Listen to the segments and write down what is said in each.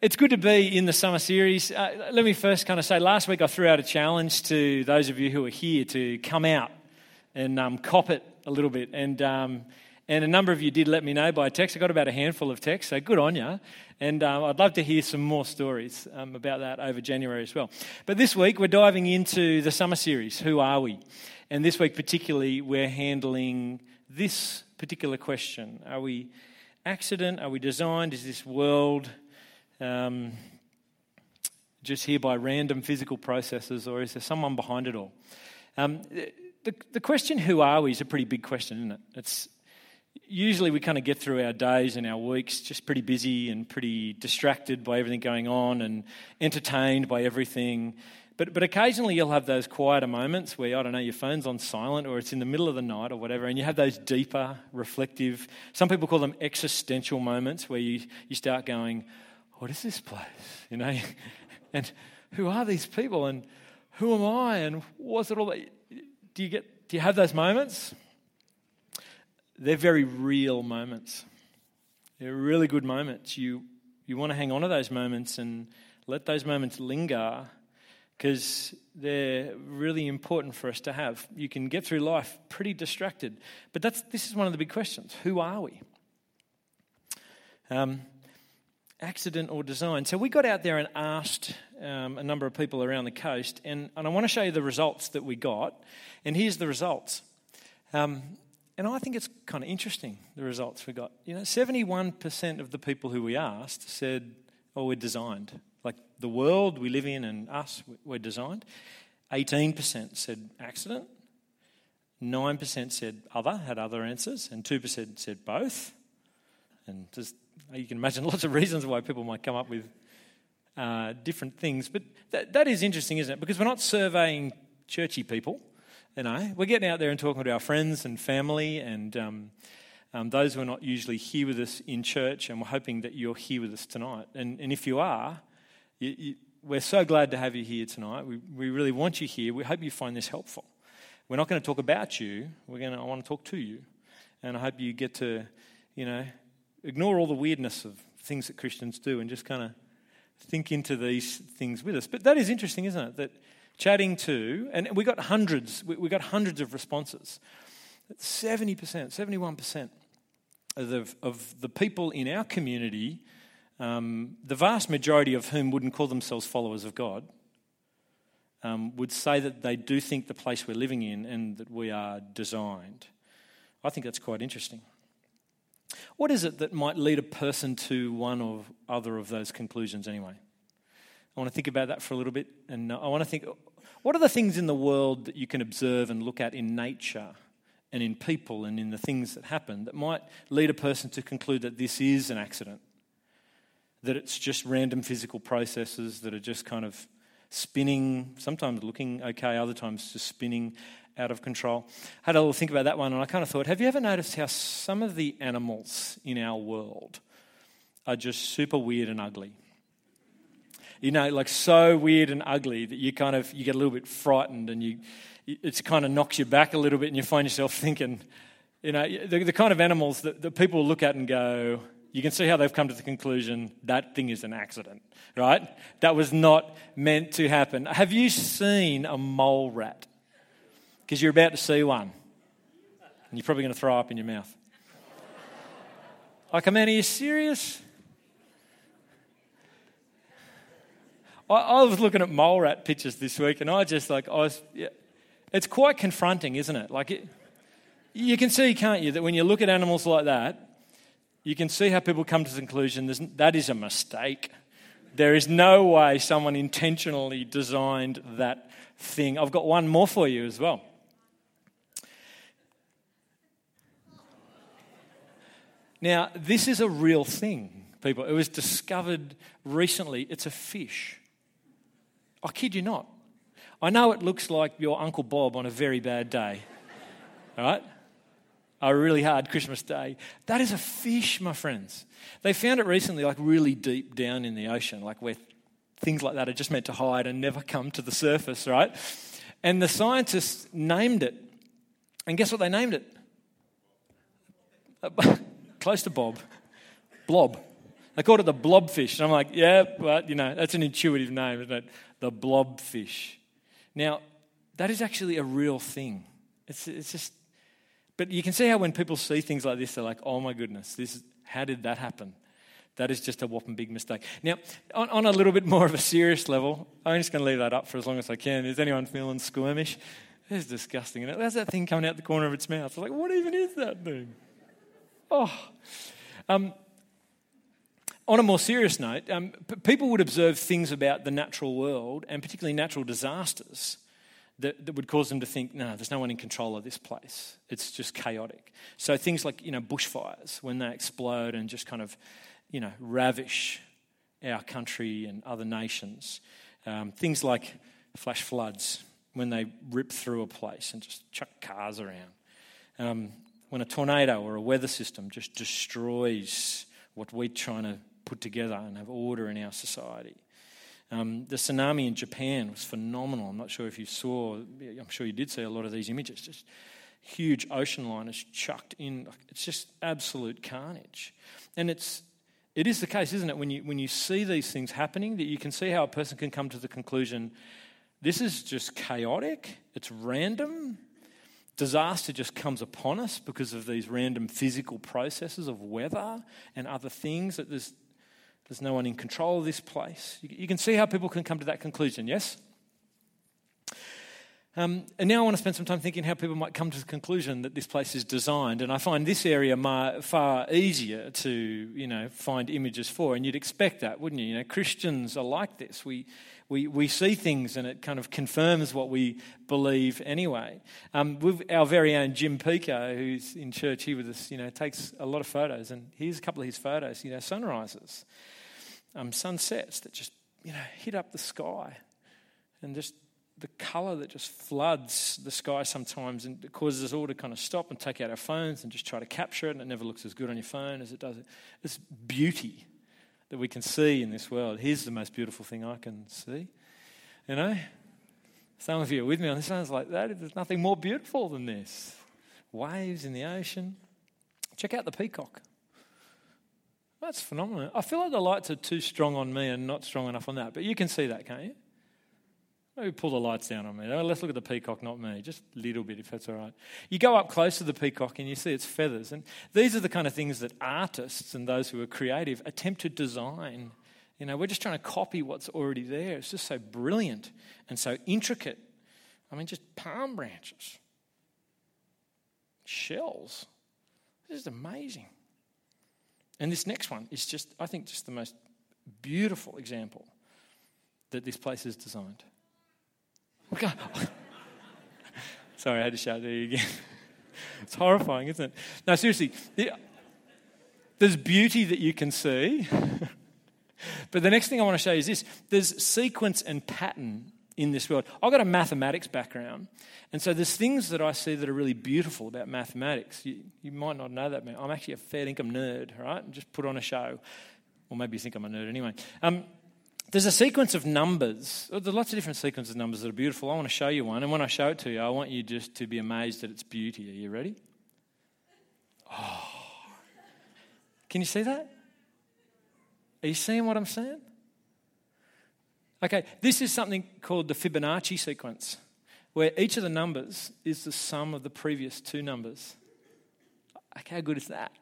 It's good to be in the summer series. Let me first kind of say, last week I threw out a challenge to those of you who are here to come out and cop it a little bit. And a number of you did let me know by text. I got about a handful of texts, so good on you. And I'd love to hear some more stories about that over January as well. But this week we're diving into the summer series, Who Are We? And this week particularly we're handling this particular question. Are we accident? Are we designed? Is this world just here by random physical processes, or is there someone behind it all? The question, who are we, is a pretty big question, isn't it? It's usually we kind of get through our days and our weeks just pretty busy and pretty distracted by everything going on and entertained by everything. But occasionally you'll have those quieter moments where, I don't know, your phone's on silent or it's in the middle of the night or whatever, and you have those deeper, reflective, some people call them existential moments where you start going, what is this place? You know, and who are these people and who am I and what's it all about? Do you have those moments? They're very real moments. They're really good moments. You want to hang on to those moments and let those moments linger because they're really important for us to have. You can get through life pretty distracted, but this is one of the big questions. Who are we? Accident or design. So we got out there and asked a number of people around the coast, and I want to show you the results that we got. And here's the results. And I think it's kind of interesting, the results we got. 71% of the people who we asked said, we're designed. Like the world we live in and us, we're designed. 18% said accident. 9% said other, had other answers. And 2% said both. And just you can imagine lots of reasons why people might come up with different things. But that is interesting, isn't it? Because we're not surveying churchy people. We're getting out there and talking to our friends and family and those who are not usually here with us in church, and we're hoping that you're here with us tonight. And if you are, we're so glad to have you here tonight. We really want you here. We hope you find this helpful. We're not going to talk about you. I want to talk to you. And I hope you get to, ignore all the weirdness of things that Christians do and just kind of think into these things with us. But that is interesting, isn't it? That chatting to, and we got hundreds of responses. 70%, 71% of the people in our community, the vast majority of whom wouldn't call themselves followers of God, would say that they do think the place we're living in and that we are designed. I think that's quite interesting. What is it that might lead a person to one or other of those conclusions anyway? I want to think about that for a little bit, and I want to think, what are the things in the world that you can observe and look at in nature and in people and in the things that happen that might lead a person to conclude that this is an accident, that it's just random physical processes that are just kind of spinning, sometimes looking okay, other times just spinning out of control. I had a little think about that one, and I kind of thought, have you ever noticed how some of the animals in our world are just super weird and ugly? Like so weird and ugly that you get a little bit frightened, and it kind of knocks you back a little bit, and you find yourself thinking, the kind of animals that people look at and go, you can see how they've come to the conclusion that thing is an accident, right? That was not meant to happen. Have you seen a mole rat? Because you're about to see one, and you're probably going to throw up in your mouth. Like, man, are you serious? I was looking at mole rat pictures this week, and it's quite confronting, isn't it? You can see, can't you, that when you look at animals like that, you can see how people come to the conclusion that is a mistake. There is no way someone intentionally designed that thing. I've got one more for you as well. Now, this is a real thing, people. It was discovered recently. It's a fish. I kid you not. I know it looks like your Uncle Bob on a very bad day, all right? A really hard Christmas day. That is a fish, my friends. They found it recently, really deep down in the ocean, where things like that are just meant to hide and never come to the surface, right? And the scientists named it. And guess what they named it? Close to Bob. Blob. They called it the blobfish. And I'm like, yeah, but, that's an intuitive name, isn't it? The blobfish. Now, that is actually a real thing. It's just, but you can see how when people see things like this, they're like, oh my goodness, how did that happen? That is just a whopping big mistake. Now, on a little bit more of a serious level, I'm just going to leave that up for as long as I can. Is anyone feeling squirmish? It's disgusting. And there's that thing coming out the corner of its mouth. I'm like, what even is that thing? Oh. On a more serious note, people would observe things about the natural world, and particularly natural disasters, that would cause them to think, no, there's no one in control of this place. It's just chaotic. So things like, bushfires, when they explode and just kind of, ravish our country and other nations. Things like flash floods, when they rip through a place and just chuck cars around. When a tornado or a weather system just destroys what we're trying to put together and have order in our society. The tsunami in Japan was phenomenal. I'm not sure if you saw, I'm sure you did see a lot of these images. Just huge ocean liners chucked in. It's just absolute carnage. And it is the case, isn't it, when you see these things happening, that you can see how a person can come to the conclusion, this is just chaotic, it's random. Disaster just comes upon us because of these random physical processes of weather and other things, that there's no one in control of this place. You can see how people can come to that conclusion, yes? And now I want to spend some time thinking how people might come to the conclusion that this place is designed. And I find this area far easier to, find images for. And you'd expect that, wouldn't you? Christians are like this. We see things and it kind of confirms what we believe anyway. With our very own Jim Pico, who's in church here with us, takes a lot of photos. And here's a couple of his photos, sunrises, sunsets that just, hit up the sky, and just the colour that just floods the sky sometimes, and it causes us all to kind of stop and take out our phones and just try to capture it, and it never looks as good on your phone as it does. This beauty that we can see in this world. Here's the most beautiful thing I can see. Some of you are with me on this. Sounds like that. There's nothing more beautiful than this. Waves in the ocean. Check out the peacock. That's phenomenal. I feel like the lights are too strong on me and not strong enough on that, but you can see that, can't you? Maybe pull the lights down on me. Let's look at the peacock, not me. Just a little bit, if that's all right. You go up close to the peacock and you see its feathers. And these are the kind of things that artists and those who are creative attempt to design. We're just trying to copy what's already there. It's just so brilliant and so intricate. Just palm branches, shells. This is amazing. And this next one is just the most beautiful example that this place is designed. Okay. Sorry, I had to shout there again. It's horrifying, isn't it? No, seriously, there's beauty that you can see. But the next thing I want to show you is this. There's sequence and pattern in this world. I've got a mathematics background, and so there's things that I see that are really beautiful about mathematics. You might not know that, man. I'm actually a fair income nerd, right? And just put on a show. Or maybe you think I'm a nerd anyway. There's a sequence of numbers. There are lots of different sequences of numbers that are beautiful. I want to show you one. And when I show it to you, I want you just to be amazed at its beauty. Are you ready? Oh. Can you see that? Are you seeing what I'm saying? Okay, this is something called the Fibonacci sequence, where each of the numbers is the sum of the previous two numbers. Okay, how good is that?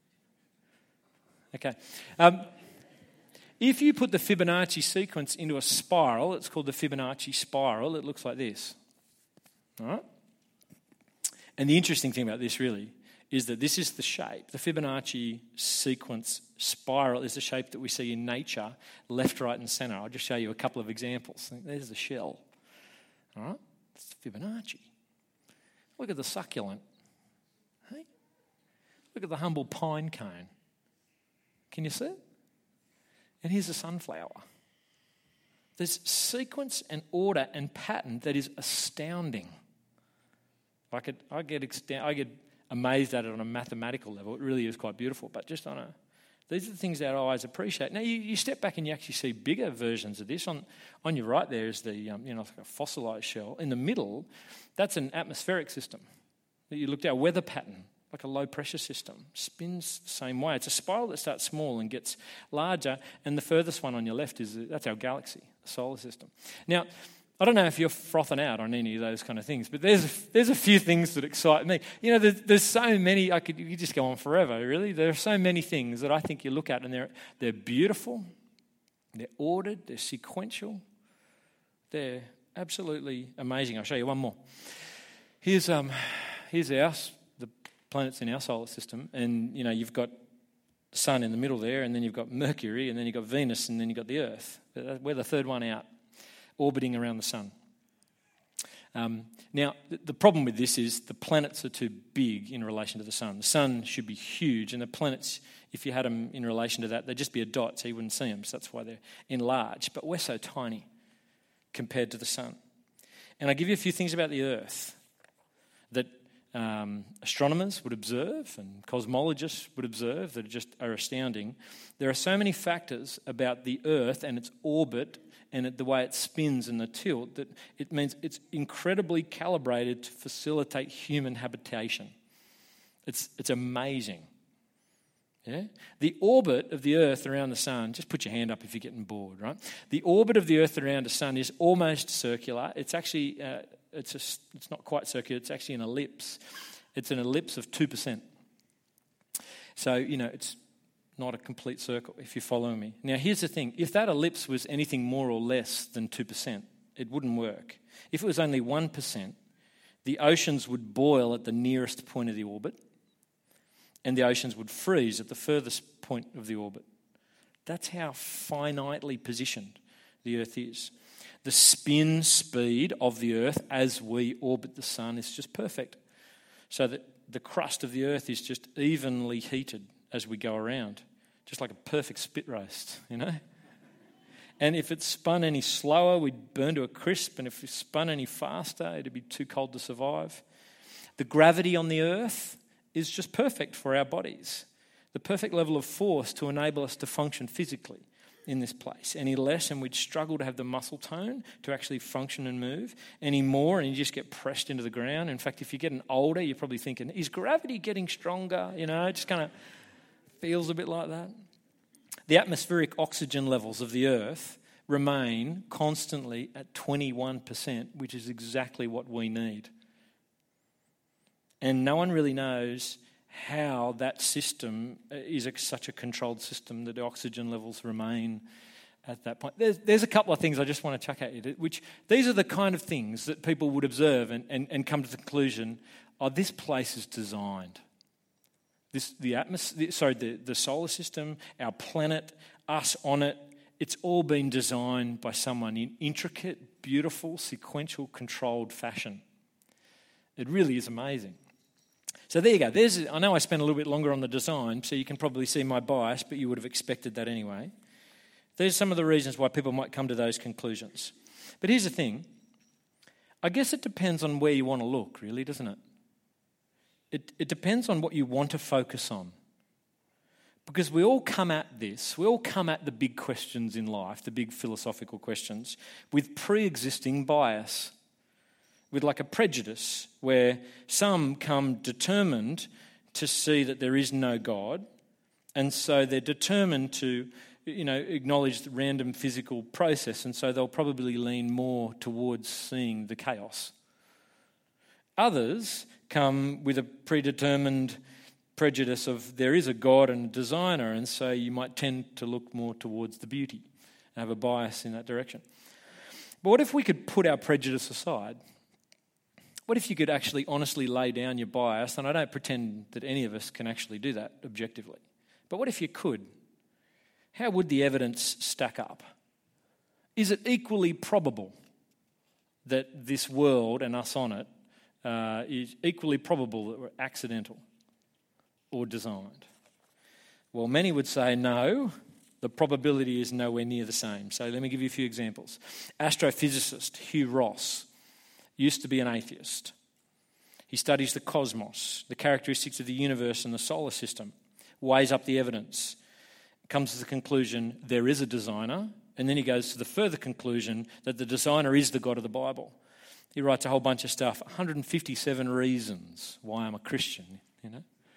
Okay. If you put the Fibonacci sequence into a spiral, it's called the Fibonacci spiral. It looks like this. All right? And the interesting thing about this really is that this is the shape. The Fibonacci sequence spiral is the shape that we see in nature, left, right, and centre. I'll just show you a couple of examples. There's the shell. All right? It's Fibonacci. Look at the succulent. Hey? Look at the humble pine cone. Can you see it? And here's a sunflower. There's sequence and order and pattern that is astounding. I get amazed at it on a mathematical level. It really is quite beautiful. But just these are the things that our eyes appreciate. Now you step back and you actually see bigger versions of this. On your right there is the like a fossilised shell. In the middle, that's an atmospheric system that you looked at, a weather pattern like a low-pressure system. Spins the same way. It's a spiral that starts small and gets larger, and the furthest one on your left that's our galaxy, the solar system. Now, I don't know if you're frothing out on any of those kind of things, but there's a few things that excite me. You know, there's so many. You could just go on forever, really. There are so many things that I think you look at, and they're beautiful, they're ordered, they're sequential, they're absolutely amazing. I'll show you one more. Here's the planets in our solar system, and you know you've got the sun in the middle there, and then you've got Mercury, and then you've got Venus, and then you've got the Earth. We're the third one out, orbiting around the sun. Now, the problem with this is the planets are too big in relation to the sun. The sun should be huge, and the planets, if you had them in relation to that, they'd just be a dot, so you wouldn't see them. So that's why they're enlarged. But we're so tiny compared to the sun. And I give you a few things about the Earth that astronomers would observe and cosmologists would observe that are astounding. There are so many factors about the Earth and its orbit and the way it spins and the tilt that it means it's incredibly calibrated to facilitate human habitation. It's amazing. Yeah? The orbit of the Earth around the sun, just put your hand up if you're getting bored, right? The orbit of the Earth around the sun is almost circular. It's actually... It's not quite circular, it's actually an ellipse. It's an ellipse of 2%. So, you know, it's not a complete circle, if you're following me. Now, here's the thing. If that ellipse was anything more or less than 2%, it wouldn't work. If it was only 1%, the oceans would boil at the nearest point of the orbit, and the oceans would freeze at the furthest point of the orbit. That's how finitely positioned the Earth is. The spin speed of the Earth as we orbit the sun is just perfect, so that the crust of the Earth is just evenly heated as we go around, just like a perfect spit roast, you know? And if it spun any slower, we'd burn to a crisp, and if it spun any faster, it'd be too cold to survive. The gravity on the Earth is just perfect for our bodies, the perfect level of force to enable us to function physically in this place. Any less and we'd struggle to have the muscle tone to actually function and move. Any more and you just get pressed into the ground. In fact, if you're getting older, you're probably thinking, is gravity getting stronger? You know, it just kind of feels a bit like that. The atmospheric oxygen levels of the Earth remain constantly at 21%, which is exactly what we need. And no one really knows how that system is such a controlled system that the oxygen levels remain at that point. There's a couple of things I just want to chuck at you, which these are the kind of things that people would observe and come to the conclusion, this place is designed. The solar system, our planet, us on it, it's all been designed by someone in intricate, beautiful, sequential, controlled fashion. It really is amazing. So there you go. I know I spent a little bit longer on the design, so you can probably see my bias, but you would have expected that anyway. There's some of the reasons why people might come to those conclusions. But here's the thing. I guess it depends on where you want to look, really, doesn't it? It depends on what you want to focus on. Because we all come at the big questions in life, the big philosophical questions, with pre-existing bias. With like a prejudice where some come determined to see that there is no God, and so they're determined to, acknowledge the random physical process, and so they'll probably lean more towards seeing the chaos. Others come with a predetermined prejudice of there is a God and a designer, and so you might tend to look more towards the beauty and have a bias in that direction. But what if we could put our prejudice aside? What if you could actually honestly lay down your bias? And I don't pretend that any of us can actually do that objectively. But what if you could? How would the evidence stack up? Is it equally probable that this world and us on it is equally probable that we're accidental or designed? Well, many would say no, the probability is nowhere near the same. So let me give you a few examples. Astrophysicist Hugh Ross used to be an atheist. He studies the cosmos, the characteristics of the universe and the solar system, weighs up the evidence, comes to the conclusion there is a designer, and then he goes to the further conclusion that the designer is the God of the Bible. He writes a whole bunch of stuff, 157 reasons why I'm a Christian,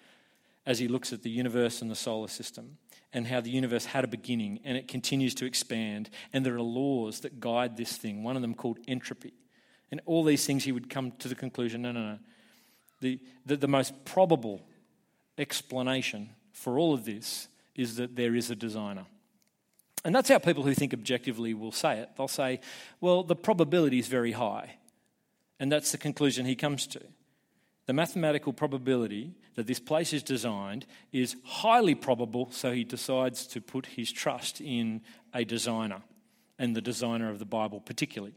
as he looks at the universe and the solar system and how the universe had a beginning and it continues to expand, and there are laws that guide this thing, one of them called entropy. And all these things, he would come to the conclusion, no. The most probable explanation for all of this is that there is a designer. And that's how people who think objectively will say it. They'll say, well, the probability is very high. And that's the conclusion he comes to. The mathematical probability that this place is designed is highly probable, so he decides to put his trust in a designer, and the designer of the Bible particularly.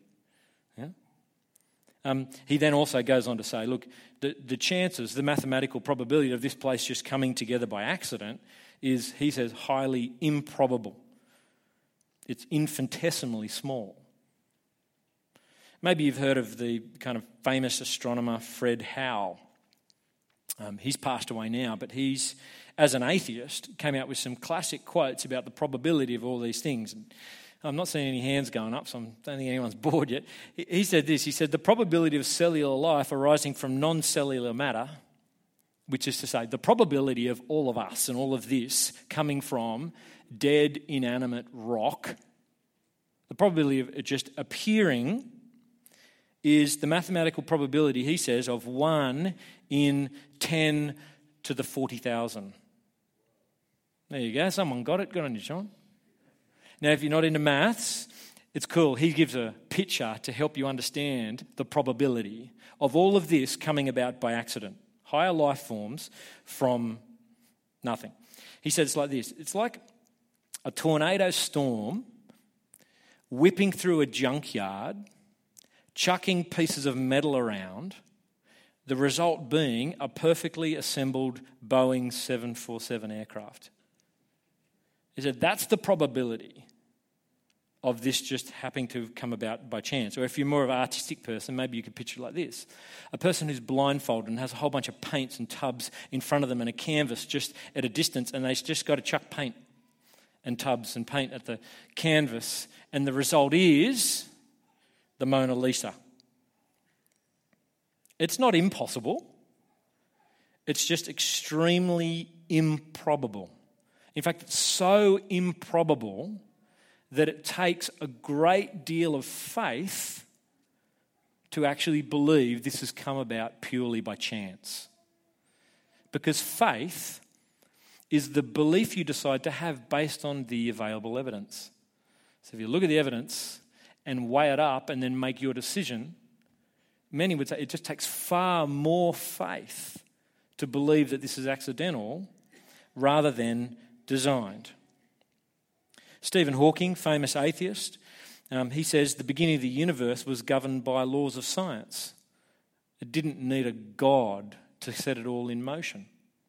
Yeah? He then also goes on to say, look, the chances, the mathematical probability of this place just coming together by accident is, he says, highly improbable. It's infinitesimally small. Maybe you've heard of the kind of famous astronomer Fred Howe. He's passed away now, but he's, as an atheist, came out with some classic quotes about the probability of all these things. And I'm not seeing any hands going up, so I don't think anyone's bored yet. He said this, he said, the probability of cellular life arising from non-cellular matter, which is to say the probability of all of us and all of this coming from dead, inanimate rock, the probability of it just appearing is the mathematical probability, he says, of 1 in 10 to the 40,000. There you go. Someone got it. Good on you, Sean. Now, if you're not into maths, it's cool. He gives a picture to help you understand the probability of all of this coming about by accident. Higher life forms from nothing. He says it's like this. It's like a tornado storm whipping through a junkyard, chucking pieces of metal around, the result being a perfectly assembled Boeing 747 aircraft. He said that's the probability of this just happening to have come about by chance. Or if you're more of an artistic person, maybe you could picture it like this. A person who's blindfolded and has a whole bunch of paints and tubs in front of them and a canvas just at a distance, and they've just got to chuck paint and tubs and paint at the canvas, and the result is the Mona Lisa. It's not impossible. It's just extremely improbable. In fact, it's so improbable that it takes a great deal of faith to actually believe this has come about purely by chance. Because faith is the belief you decide to have based on the available evidence. So if you look at the evidence and weigh it up and then make your decision, many would say it just takes far more faith to believe that this is accidental rather than designed. Stephen Hawking, famous atheist, he says the beginning of the universe was governed by laws of science. It didn't need a God to set it all in motion.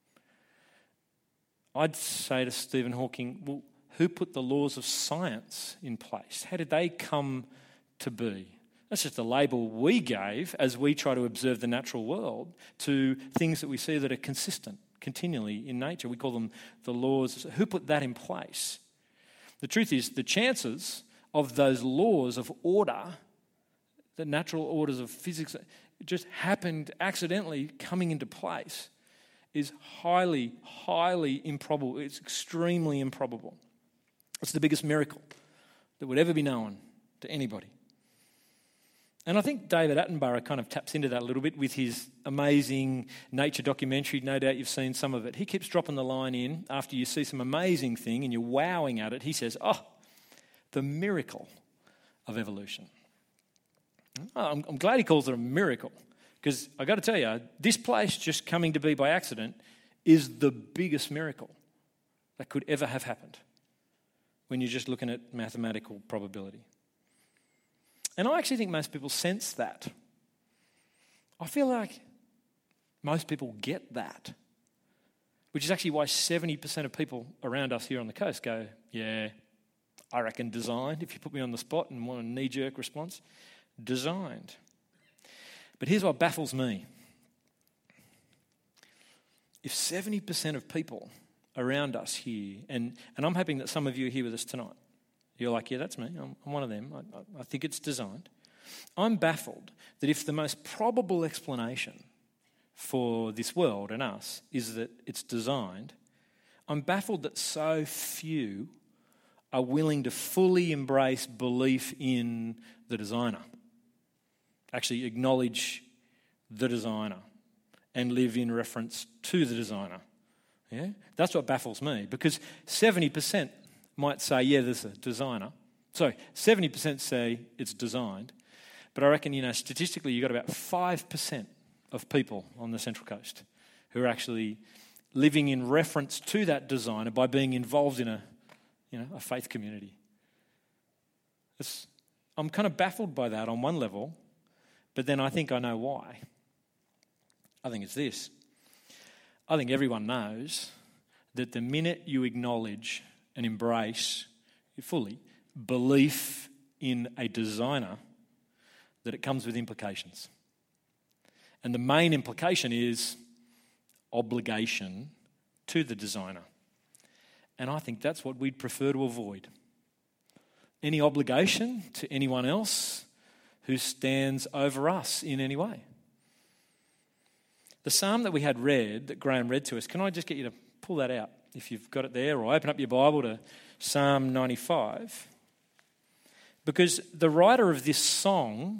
I'd say to Stephen Hawking, well, who put the laws of science in place? How did they come to be? That's just a label we gave as we try to observe the natural world to things that we see that are consistent continually in nature. We call them the laws. Who put that in place? The truth is, the chances of those laws of order, the natural orders of physics, just happened accidentally coming into place is highly, highly improbable. It's extremely improbable. It's the biggest miracle that would ever be known to anybody. And I think David Attenborough kind of taps into that a little bit with his amazing nature documentary. No doubt you've seen some of it. He keeps dropping the line in after you see some amazing thing and you're wowing at it. He says, the miracle of evolution. I'm glad he calls it a miracle, because I got to tell you, this place just coming to be by accident is the biggest miracle that could ever have happened when you're just looking at mathematical probability. And I actually think most people sense that. I feel like most people get that, which is actually why 70% of people around us here on the coast go, yeah, I reckon designed, if you put me on the spot and want a knee-jerk response, designed. But here's what baffles me. If 70% of people around us here, and I'm hoping that some of you are here with us tonight, you're like, yeah, that's me, I'm one of them, I think it's designed. I'm baffled that if the most probable explanation for this world and us is that it's designed. I'm baffled that so few are willing to fully embrace belief in the designer, actually acknowledge the designer and live in reference to the designer. Yeah? That's what baffles me, because 70% might say, yeah, there's a designer. Sorry, 70% say it's designed, but I reckon, statistically you've got about 5% of people on the Central Coast who are actually living in reference to that designer by being involved in a faith community. I'm kind of baffled by that on one level, but then I think I know why. I think it's this. I think everyone knows that the minute you acknowledge and embrace fully belief in a designer, that it comes with implications. And the main implication is obligation to the designer. And I think that's what we'd prefer to avoid. Any obligation to anyone else who stands over us in any way. The psalm that we had read, that Graham read to us, can I just get you to pull that out if you've got it there, or open up your Bible to Psalm 95? Because the writer of this song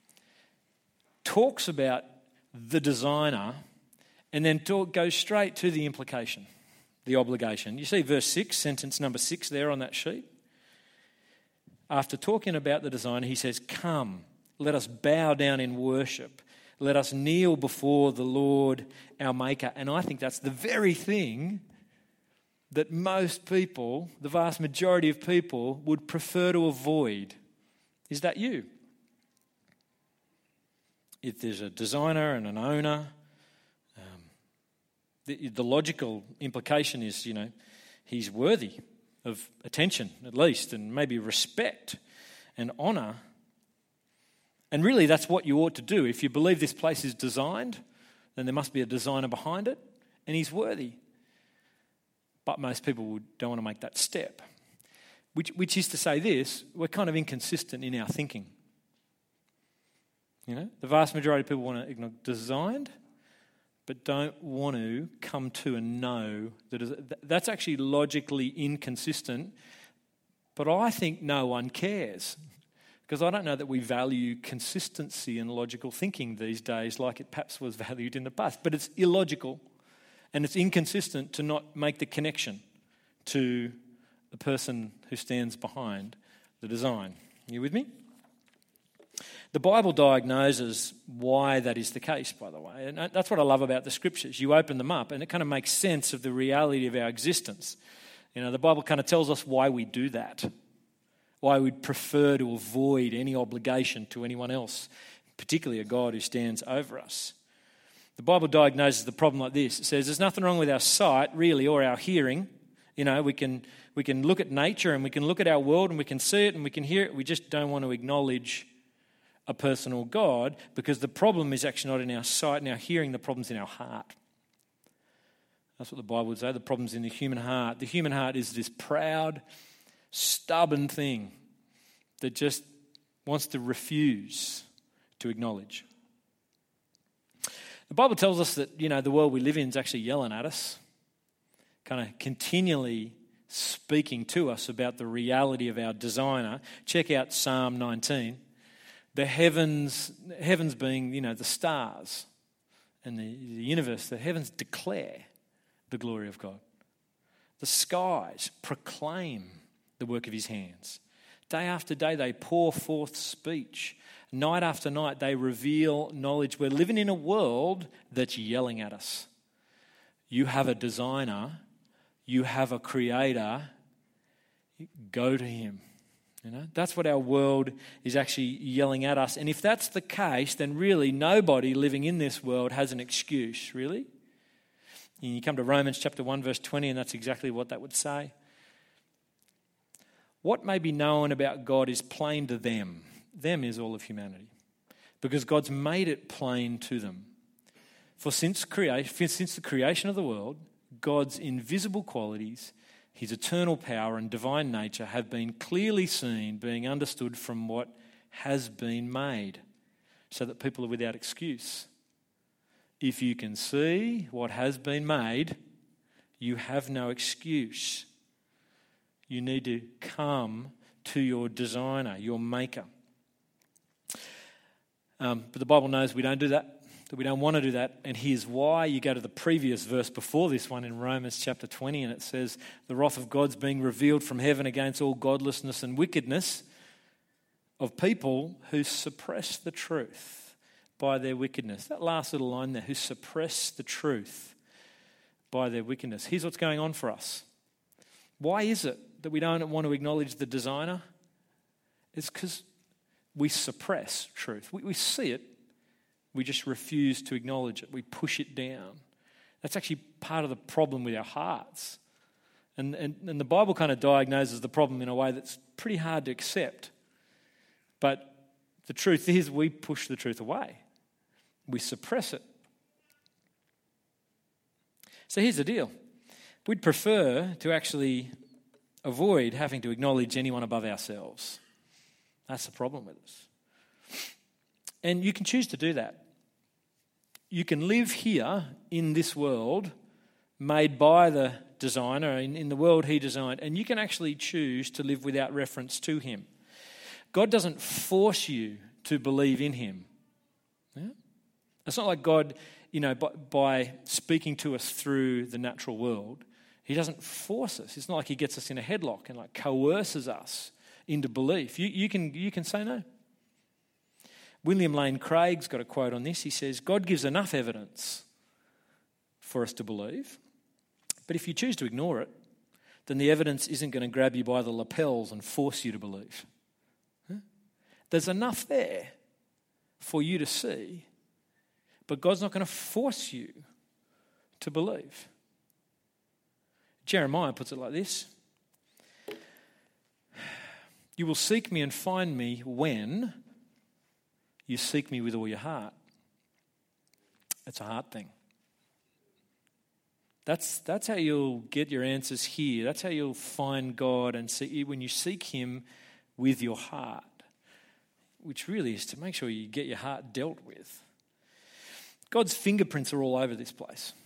talks about the designer and then goes straight to the implication, the obligation. You see verse 6, sentence number 6 there on that sheet. After talking about the designer, he says, "Come, let us bow down in worship. Let us kneel before the Lord our Maker." And I think that's the very thing that most people, the vast majority of people, would prefer to avoid. Is that you? If there's a designer and an owner, the logical implication is, he's worthy of attention at least, and maybe respect and honour. And really that's what you ought to do. If you believe this place is designed, then there must be a designer behind it, and he's worthy. But most people don't want to make that step. Which is to say this, we're kind of inconsistent in our thinking. The vast majority of people want to ignore designed, but don't want to come to and know that that's actually logically inconsistent. But I think no one cares, because I don't know that we value consistency in logical thinking these days like it perhaps was valued in the past. But it's illogical and it's inconsistent to not make the connection to the person who stands behind the design. You with me? The Bible diagnoses why that is the case, by the way. And that's what I love about the Scriptures. You open them up and it kind of makes sense of the reality of our existence. The Bible kind of tells us why we do that, why we'd prefer to avoid any obligation to anyone else, particularly a God who stands over us. The Bible diagnoses the problem like this. It says there's nothing wrong with our sight, really, or our hearing. We can look at nature and we can look at our world and we can see it and we can hear it. We just don't want to acknowledge a personal God, because the problem is actually not in our sight and our hearing, the problem's in our heart. That's what the Bible would say, the problem's in the human heart. The human heart is this proud, stubborn thing that just wants to refuse to acknowledge. The Bible tells us that, the world we live in is actually yelling at us, kind of continually speaking to us about the reality of our designer. Check out Psalm 19. The heavens being, the stars and the universe, the heavens declare the glory of God. The skies proclaim the work of his hands. Day after day they pour forth speech. Night after night they reveal knowledge. We're living in a world that's yelling at us. You have a designer, you have a creator, go to him. That's what our world is actually yelling at us. And if that's the case, then really nobody living in this world has an excuse, really. And you come to Romans chapter 1, verse 20, and that's exactly what that would say. What may be known about God is plain to them. Them is all of humanity. Because God's made it plain to them. For since the creation of the world, God's invisible qualities, his eternal power and divine nature have been clearly seen, being understood from what has been made, so that people are without excuse. If you can see what has been made, you have no excuse. You need to come to your designer, your maker. But the Bible knows we don't do that we don't want to do that. And here's why. You go to the previous verse before this one in Romans chapter 20, and it says, the wrath of God's being revealed from heaven against all godlessness and wickedness of people who suppress the truth by their wickedness. That last little line there, who suppress the truth by their wickedness. Here's what's going on for us. Why is it that we don't want to acknowledge the designer? It's because we suppress truth. We see it. We just refuse to acknowledge it. We push it down. That's actually part of the problem with our hearts. And the Bible kind of diagnoses the problem in a way that's pretty hard to accept. But the truth is we push the truth away. We suppress it. So here's the deal. We'd prefer to actually avoid having to acknowledge anyone above ourselves. That's the problem with us. And you can choose to do that. You can live here in this world made by the designer, in the world he designed, and you can actually choose to live without reference to him. God doesn't force you to believe in him. Yeah? It's not like God, by speaking to us through the natural world, he doesn't force us. It's not like he gets us in a headlock and coerces us into belief. You can say no. William Lane Craig's got a quote on this. He says, God gives enough evidence for us to believe, but if you choose to ignore it, then the evidence isn't going to grab you by the lapels and force you to believe. There's enough there for you to see, but God's not going to force you to believe. Jeremiah puts it like this. You will seek me and find me when you seek me with all your heart. It's a heart thing. That's how you'll get your answers here. That's how you'll find God and see when you seek him with your heart, which really is to make sure you get your heart dealt with. God's fingerprints are all over this place.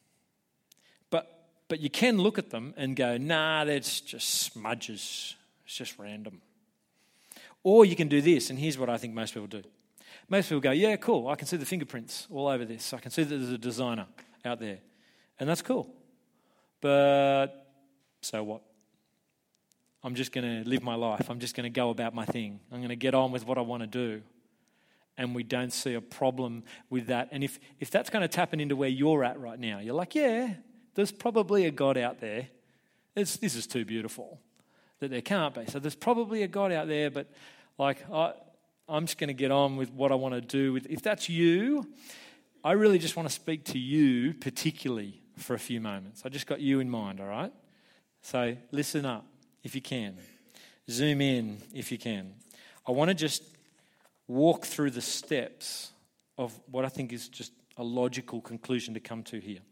But you can look at them and go, nah, that's just smudges. It's just random. Or you can do this, and here's what I think most people do. Most people go, yeah, cool, I can see the fingerprints all over this. I can see that there's a designer out there. And that's cool. But so what? I'm just going to live my life. I'm just going to go about my thing. I'm going to get on with what I want to do. And we don't see a problem with that. And if that's kind of tapping into where you're at right now, you're like, yeah, there's probably a God out there. This is too beautiful that there can't be. So there's probably a God out there, but I'm just going to get on with what I want to do. If that's you, I really just want to speak to you particularly for a few moments. I just got you in mind, all right? So listen up if you can. Zoom in if you can. I want to just walk through the steps of what I think is just a logical conclusion to come to here.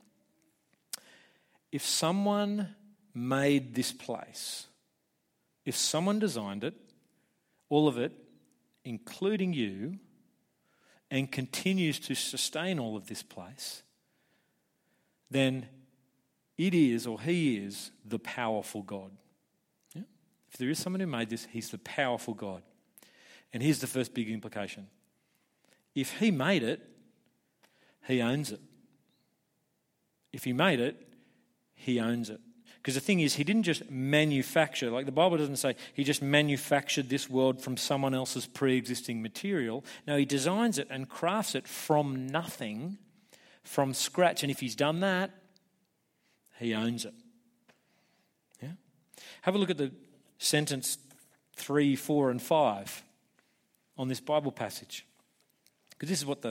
If someone made this place, if someone designed it, all of it, including you, and continues to sustain all of this place, then it is, or he is, the powerful God. Yeah? If there is someone who made this, he's the powerful God. And here's the first big implication. If he made it, he owns it. If he made it, he owns it. Because the thing is, he didn't just manufacture, like the Bible doesn't say he just manufactured this world from someone else's pre-existing material. No, he designs it and crafts it from nothing, from scratch. And if he's done that, he owns it. Yeah? Have a look at the sentence 3, 4, and 5 on this Bible passage. Because this is what the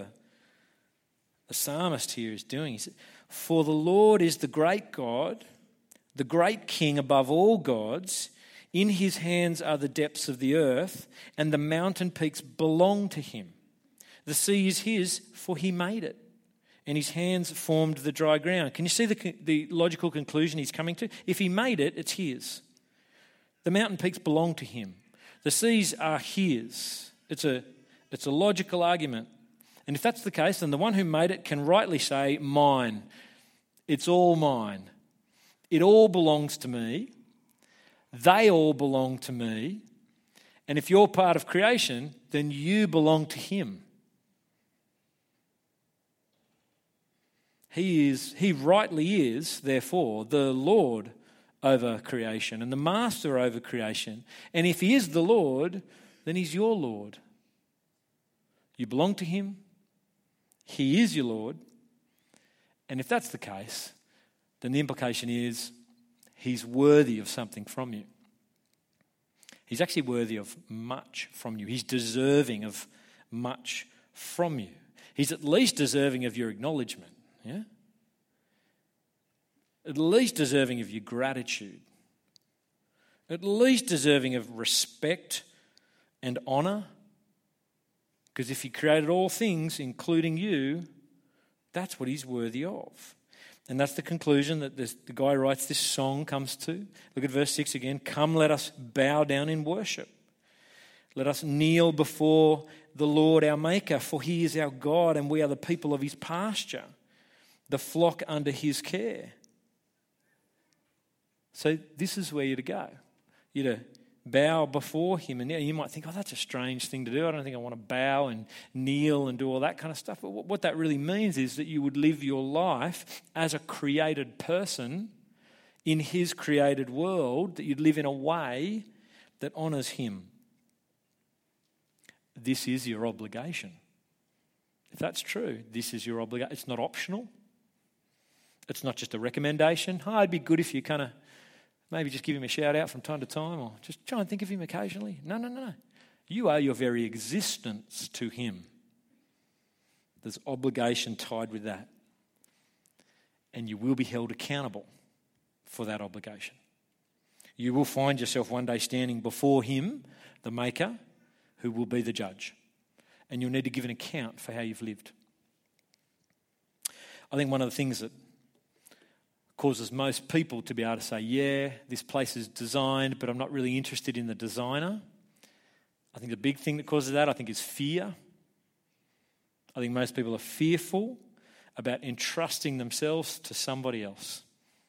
psalmist here is doing. He said, for the Lord is the great God, the great King above all gods. In his hands are the depths of the earth, and the mountain peaks belong to him. The sea is his, for he made it, and his hands formed the dry ground. Can you see the logical conclusion he's coming to? If he made it, it's his. The mountain peaks belong to him. The seas are his. It's a logical argument. And if that's the case, then the one who made it can rightly say, mine. It's all mine. It all belongs to me. They all belong to me. And if you're part of creation, then you belong to him. He rightly is, therefore, the Lord over creation and the master over creation. And if he is the Lord, then he's your Lord. You belong to him. He is your Lord. And if that's the case, then the implication is he's worthy of something from you. He's actually worthy of much from you. He's deserving of much from you. He's at least deserving of your acknowledgement. Yeah? At least deserving of your gratitude. At least deserving of respect and honour. Because if he created all things, including you, that's what he's worthy of. And that's the conclusion that the guy who writes this song comes to. Look at verse 6 again. Come, let us bow down in worship. Let us kneel before the Lord our Maker, for he is our God and we are the people of his pasture, the flock under his care. So this is where you're to go. You're to bow before him. And you might think, oh, that's a strange thing to do. I don't think I want to bow and kneel and do all that kind of stuff. But what that really means is that you would live your life as a created person in his created world, that you'd live in a way that honours him. This is your obligation. If that's true, this is your obligation. It's not optional. It's not just a recommendation. Oh, it'd be good if you kind of maybe just give him a shout out from time to time or just try and think of him occasionally. No. You are your very existence to him. There's obligation tied with that. And you will be held accountable for that obligation. You will find yourself one day standing before him, the Maker, who will be the judge. And you'll need to give an account for how you've lived. I think one of the things that causes most people to be able to say, yeah, this place is designed, but I'm not really interested in the designer. I think the big thing that causes that, I think, is fear. I think most people are fearful about entrusting themselves to somebody else.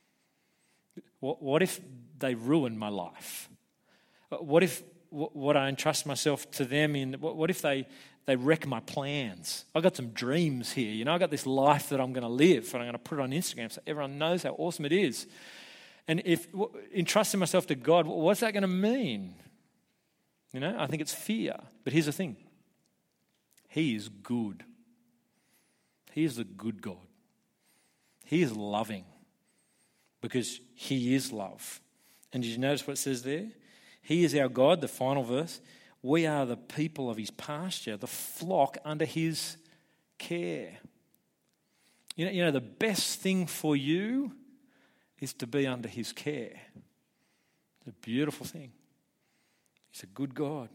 What if they ruin my life? What if what I entrust myself to them in, what if they wreck my plans? I've got some dreams here. I've got this life that I'm going to live and I'm going to put it on Instagram so everyone knows how awesome it is. And if entrusting myself to God, what's that going to mean? I think it's fear. But here's the thing. He is good. He is the good God. He is loving because he is love. And did you notice what it says there? He is our God, the final verse. We are the people of his pasture, the flock under his care. The best thing for you is to be under his care. It's a beautiful thing. He's a good God.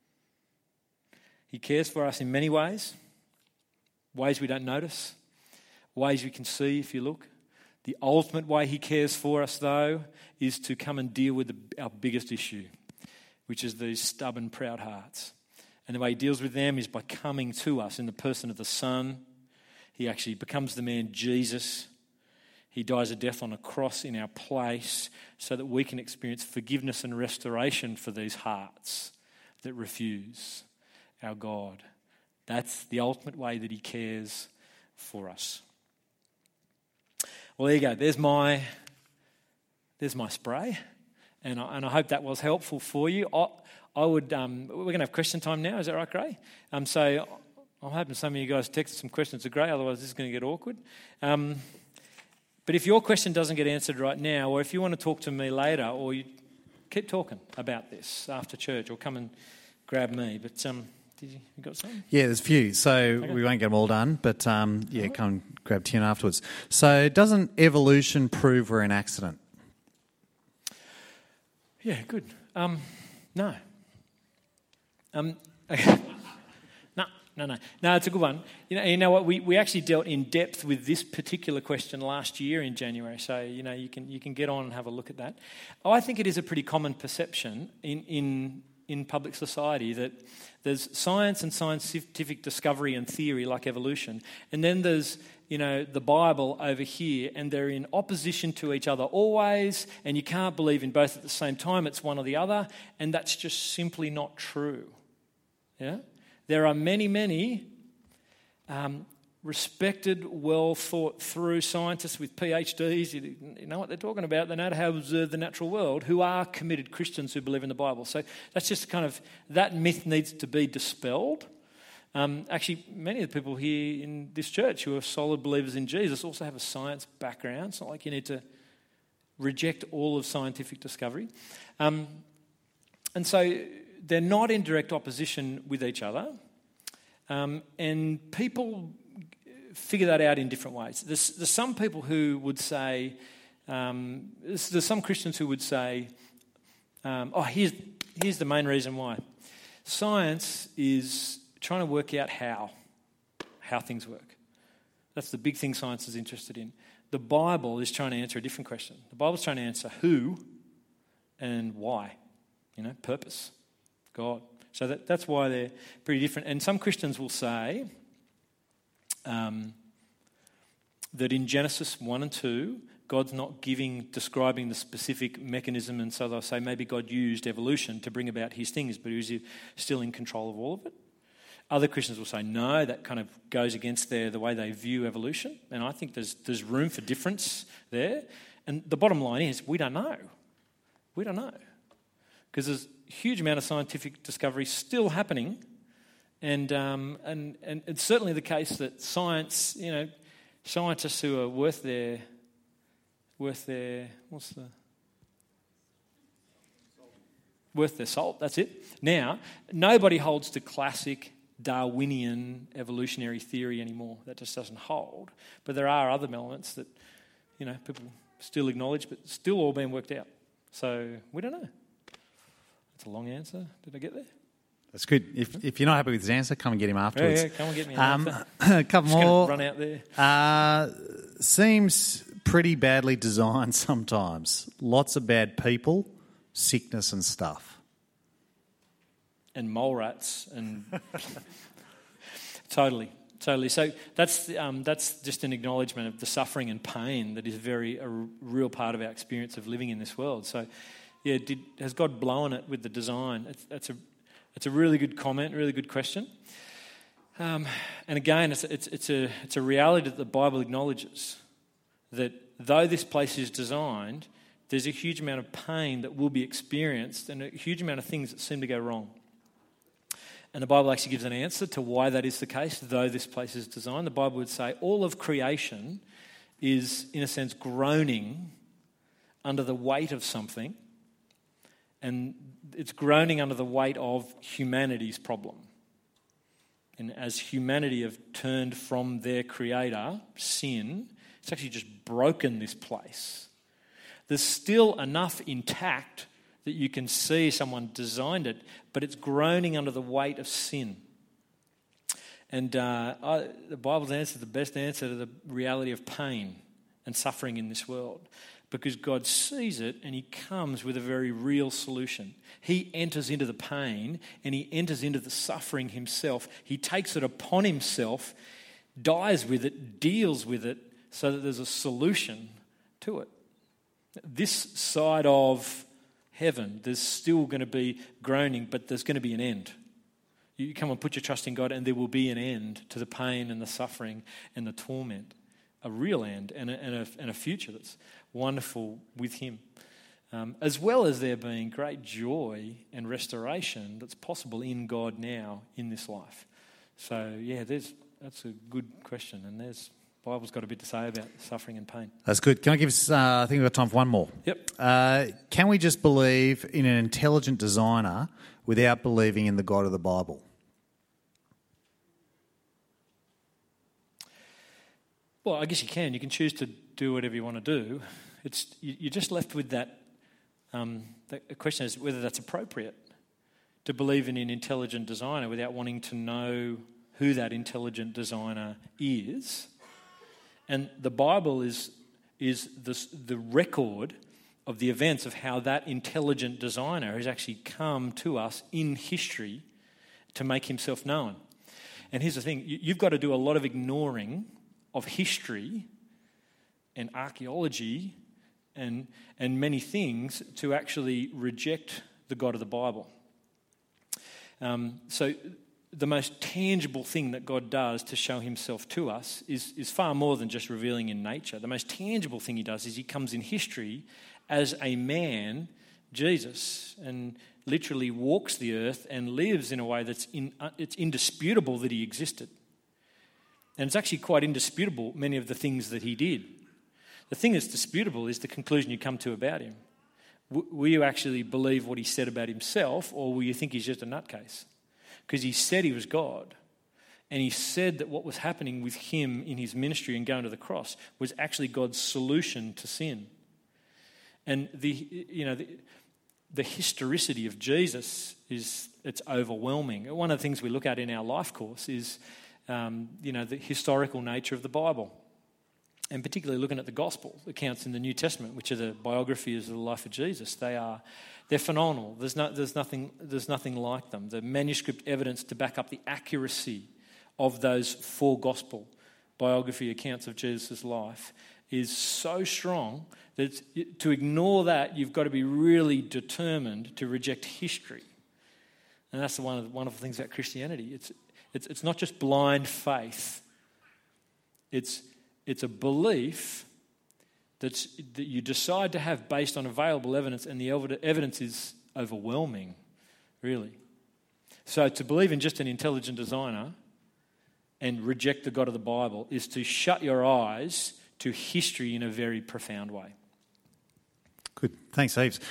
He cares for us in many ways we don't notice, ways we can see if you look. The ultimate way he cares for us, though, is to come and deal with our biggest issue, which is these stubborn, proud hearts. And the way he deals with them is by coming to us in the person of the Son. He actually becomes the man Jesus. He dies a death on a cross in our place so that we can experience forgiveness and restoration for these hearts that refuse our God. That's the ultimate way that he cares for us. Well, there you go. There's my spray. And I hope that was helpful for you. I would. We're going to have question time now. Is that right, Gray? So I'm hoping some of you guys texted some questions to Gray. Otherwise, this is going to get awkward. But if your question doesn't get answered right now, or if you want to talk to me later, or you keep talking about this after church, or come and grab me. But you got something? Yeah, there's a few. So okay. We won't get them all done. But come and grab Tim afterwards. So doesn't evolution prove we're an accident? Yeah, good. No. No, it's a good one. You know what? We actually dealt in depth with this particular question last year in January. So you can get on and have a look at that. I think it is a pretty common perception in in public society, that there's science and scientific discovery and theory like evolution, and then there's the Bible over here, and they're in opposition to each other always, and you can't believe in both at the same time. It's one or the other, and that's just simply not true. Yeah, there are many respected, well thought through scientists with PhDs, you know what they're talking about, they know how to observe the natural world, who are committed Christians who believe in the Bible. So that's just that myth needs to be dispelled. Actually, many of the people here in this church who are solid believers in Jesus also have a science background. It's not like you need to reject all of scientific discovery. And so they're not in direct opposition with each other. And people figure that out in different ways. There's some people who would say, there's some Christians who would say, here's the main reason why. Science is trying to work out how things work. That's the big thing science is interested in. The Bible is trying to answer a different question. The Bible's trying to answer who and why. Purpose, God. So that's why they're pretty different. And some Christians will say that in Genesis 1 and 2, God's not describing the specific mechanism, and so they'll say maybe God used evolution to bring about his things, but is he still in control of all of it? Other Christians will say no, that kind of goes against the way they view evolution, and I think there's room for difference there. And the bottom line is we don't know. We don't know. Because there's a huge amount of scientific discovery still happening, and it's certainly the case that science, scientists who are worth their salt, that's it. Now, nobody holds to classic Darwinian evolutionary theory anymore. That just doesn't hold. But there are other elements that, people still acknowledge, but still all being worked out. So we don't know. That's a long answer. Did I get there? That's good. If you're not happy with his answer, come and get him afterwards. Yeah, come and get me after. A couple more. Run out there. Seems pretty badly designed sometimes. Lots of bad people, sickness and stuff. And mole rats and totally. So that's just an acknowledgement of the suffering and pain that is a real part of our experience of living in this world. So, yeah, has God blown it with the design? It's a really good comment, really good question. And again, it's a reality that the Bible acknowledges, that though this place is designed, there's a huge amount of pain that will be experienced and a huge amount of things that seem to go wrong. And the Bible actually gives an answer to why that is the case, though this place is designed. The Bible would say all of creation is, in a sense, groaning under the weight of something, and it's groaning under the weight of humanity's problem. And as humanity have turned from their creator, sin, it's actually just broken this place. There's still enough intact that you can see someone designed it, but it's groaning under the weight of sin. And the Bible's answer is the best answer to the reality of pain and suffering in this world, because God sees it and he comes with a very real solution. He enters into the pain and he enters into the suffering himself. He takes it upon himself, dies with it, deals with it, so that there's a solution to it. This side of heaven, there's still going to be groaning, but there's going to be an end. You come and put your trust in God and there will be an end to the pain and the suffering and the torment. A real end and a future that's wonderful with him. As well as there being great joy and restoration that's possible in God now in this life. So, yeah, that's a good question, and the Bible's got a bit to say about suffering and pain. That's good. Can I give us, I think we've got time for one more. Yep. Can we just believe in an intelligent designer without believing in the God of the Bible? Well, I guess you can. You can choose to do whatever you want to do. You're just left with that. The question is whether that's appropriate to believe in an intelligent designer without wanting to know who that intelligent designer is. And the Bible is the record of the events of how that intelligent designer has actually come to us in history to make himself known. And here's the thing, you've got to do a lot of ignoring of history and archaeology and many things to actually reject the God of the Bible. So the most tangible thing that God does to show himself to us is far more than just revealing in nature. The most tangible thing he does is he comes in history as a man, Jesus, and literally walks the earth and lives in a way that's it's indisputable that he existed. And it's actually quite indisputable, many of the things that he did. The thing that's disputable is the conclusion you come to about him. Will you actually believe what he said about himself, or will you think he's just a nutcase? Because he said he was God. And he said that what was happening with him in his ministry and going to the cross was actually God's solution to sin. And the historicity of Jesus it's overwhelming. One of the things we look at in our life course is the historical nature of the Bible, and particularly looking at the gospel accounts in the New Testament, which are the biographies of the life of Jesus. They're phenomenal. There's nothing like them. The manuscript evidence to back up the accuracy of those 4 gospel biography accounts of Jesus' life is so strong that to ignore that, you've got to be really determined to reject history. And that's one of the wonderful things about Christianity. It's not just blind faith. It's a belief that you decide to have based on available evidence, and the evidence is overwhelming, really. So to believe in just an intelligent designer and reject the God of the Bible is to shut your eyes to history in a very profound way. Good. Thanks, Eves.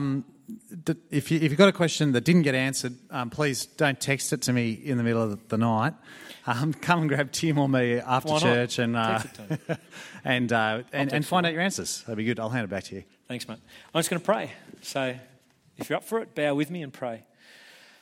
If you've got a question that didn't get answered, please don't text it to me in the middle of the night. Come and grab Tim or me after church and find out your answers. That'd be good. I'll hand it back to you. Thanks, mate. I'm just going to pray. So if you're up for it, bow with me and pray.